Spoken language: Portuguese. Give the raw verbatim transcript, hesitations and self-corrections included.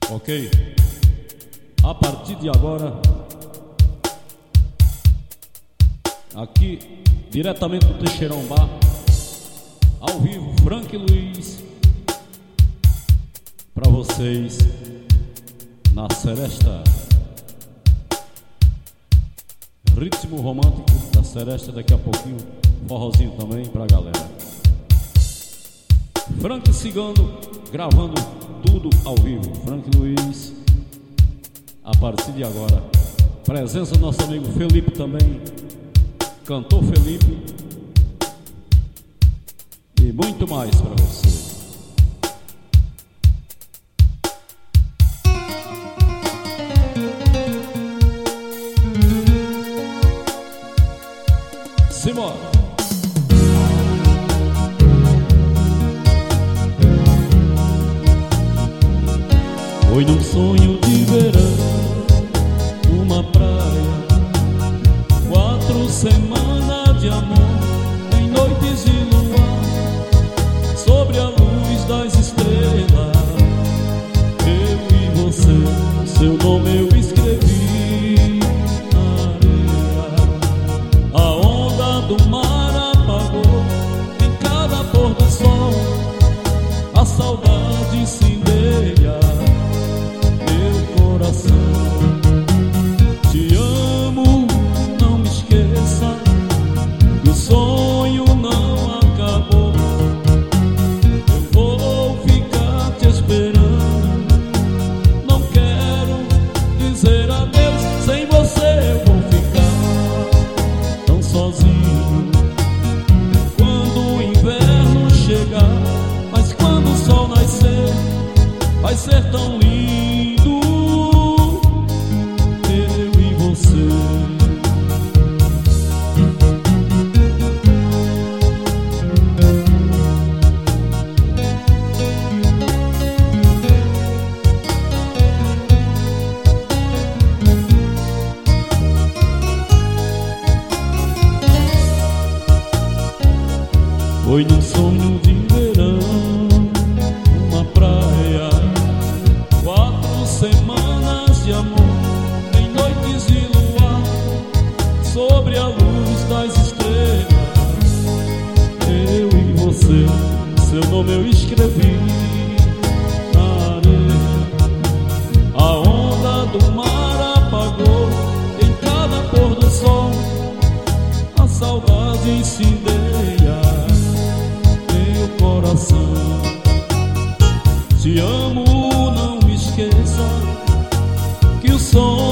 Ok? A partir de agora, aqui, diretamente do Teixeirão Bar, ao vivo, Frank Luiz, pra vocês, na Seresta. Ritmo romântico da Seresta, daqui a pouquinho, forrozinho também pra galera. Frank Cigano, gravando tudo ao vivo. Frank Luiz, a partir de agora. Presença do nosso amigo Felipe também, cantor Felipe, e muito mais pra você. Simbora! Foi num sonho de verão, uma praia, quatro semanas de amor, em noites de luar, sobre a luz das estrelas. Eu e você, seu nome eu escrevi na areia. A onda do mar apagou em cada pôr do sol, a saudade incendeia meu coração. Te amo, não me esqueça, que o sonho não acabou. Eu vou ficar te esperando, não quero dizer adeus. Sem você eu vou ficar tão sozinho quando o inverno chegar. Mas quando o sol nascer, vai ser tão lindo, eu e você. Foi num sonho de verão, uma praia, quatro semanas de amor, em noites de luar, sobre a luz das estrelas. Eu e você, seu nome eu escrevi na areia. A onda do mar apagou em cada pôr do sol, a saudade incendeia meu coração. Te amo, não me esqueça, que o som